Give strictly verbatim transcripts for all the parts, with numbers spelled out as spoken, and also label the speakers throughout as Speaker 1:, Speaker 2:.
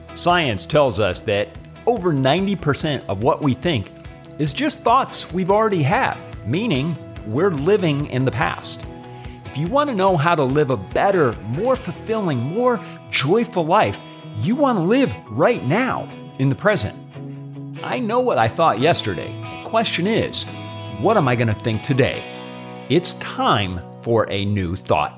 Speaker 1: Science tells us that over ninety percent of what we think is just thoughts we've already had, meaning we're living in the past. If you want to know how to live a better, more fulfilling, more joyful life, you want to live right now, in the present. I know what I thought yesterday. The question is, what am I going to think today? It's time for a new thought.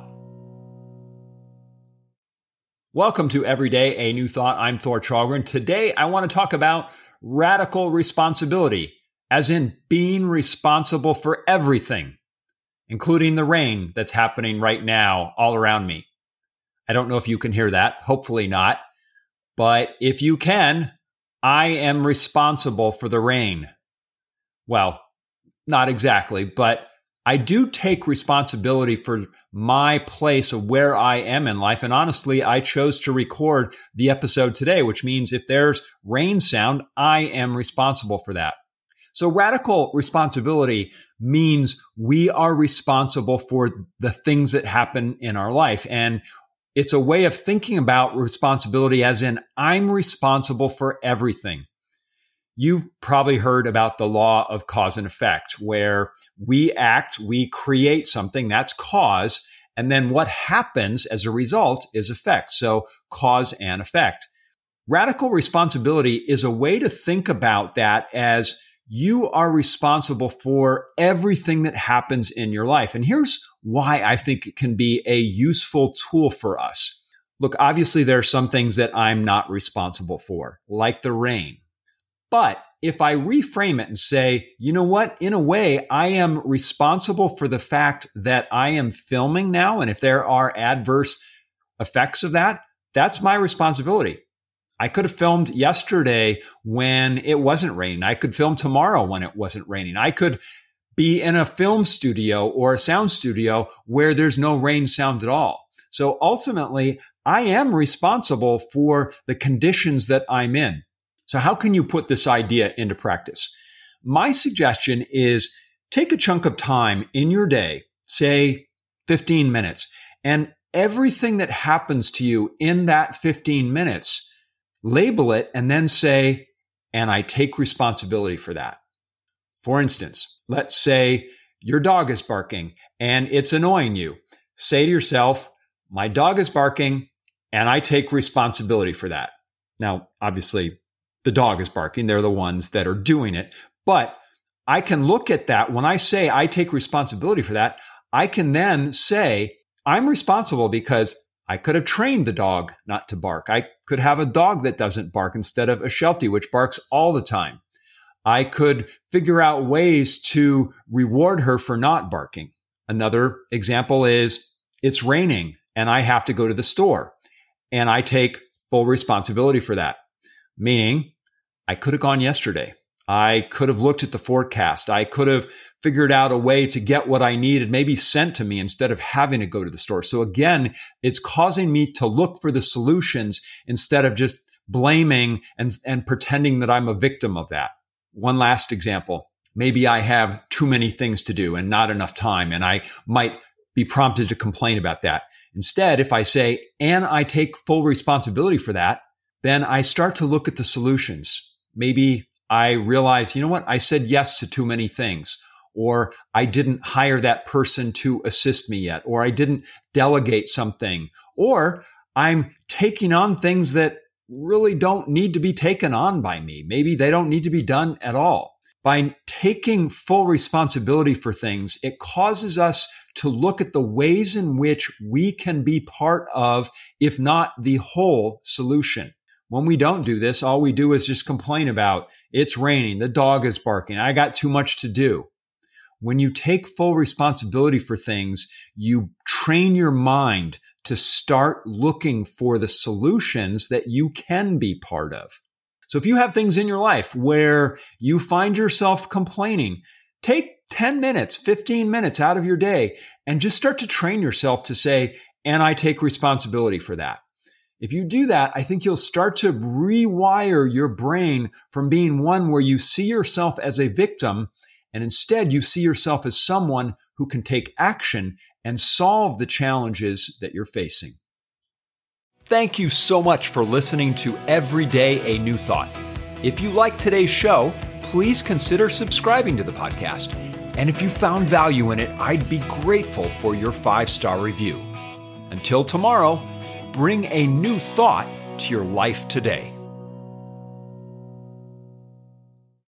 Speaker 1: Welcome to Everyday A New Thought. I'm Thor Chalgren. Today, I want to talk about radical responsibility, as in being responsible for everything, including the rain that's happening right now all around me. I don't know if you can hear that. Hopefully not. But if you can, I am responsible for the rain. Well, not exactly, but I do take responsibility for my place of where I am in life. And honestly, I chose to record the episode today, which means if there's rain sound, I am responsible for that. So radical responsibility means we are responsible for the things that happen in our life. And it's a way of thinking about responsibility as in, I'm responsible for everything. You've probably heard about the law of cause and effect, where we act, we create something, that's cause, and then what happens as a result is effect. So cause and effect. Radical responsibility is a way to think about that as you are responsible for everything that happens in your life. And here's why I think it can be a useful tool for us. Look, obviously there are some things that I'm not responsible for, like the rain. But if I reframe it and say, you know what, in a way, I am responsible for the fact that I am filming now. And if there are adverse effects of that, that's my responsibility. I could have filmed yesterday when it wasn't raining. I could film tomorrow when it wasn't raining. I could be in a film studio or a sound studio where there's no rain sound at all. So ultimately, I am responsible for the conditions that I'm in. So how can you put this idea into practice? My suggestion is take a chunk of time in your day, say fifteen minutes, and everything that happens to you in that fifteen minutes, label it and then say, and I take responsibility for that. For instance, let's say your dog is barking and it's annoying you. Say to yourself, my dog is barking and I take responsibility for that. Now, obviously, the dog is barking. They're the ones that are doing it. But I can look at that. When I say I take responsibility for that, I can then say I'm responsible because I could have trained the dog not to bark. I could have a dog that doesn't bark instead of a Sheltie, which barks all the time. I could figure out ways to reward her for not barking. Another example is it's raining and I have to go to the store, and I take full responsibility for that. Meaning, I could have gone yesterday. I could have looked at the forecast. I could have figured out a way to get what I needed, maybe sent to me instead of having to go to the store. So again, it's causing me to look for the solutions instead of just blaming and, and pretending that I'm a victim of that. One last example. Maybe I have too many things to do and not enough time, and I might be prompted to complain about that. Instead, if I say, and I take full responsibility for that, then I start to look at the solutions. Maybe I realize, you know what, I said yes to too many things, or I didn't hire that person to assist me yet, or I didn't delegate something, or I'm taking on things that really don't need to be taken on by me. Maybe they don't need to be done at all. By taking full responsibility for things, it causes us to look at the ways in which we can be part of, if not the whole solution. When we don't do this, all we do is just complain about it's raining, the dog is barking, I got too much to do. When you take full responsibility for things, you train your mind to start looking for the solutions that you can be part of. So if you have things in your life where you find yourself complaining, take ten minutes, fifteen minutes out of your day and just start to train yourself to say, and I take responsibility for that. If you do that, I think you'll start to rewire your brain from being one where you see yourself as a victim, and instead you see yourself as someone who can take action and solve the challenges that you're facing. thank you so much for listening to Every Day a New Thought. If you like today's show, please consider subscribing to the podcast. And if you found value in it, I'd be grateful for your five-star review. Until tomorrow, bring a new thought to your life today.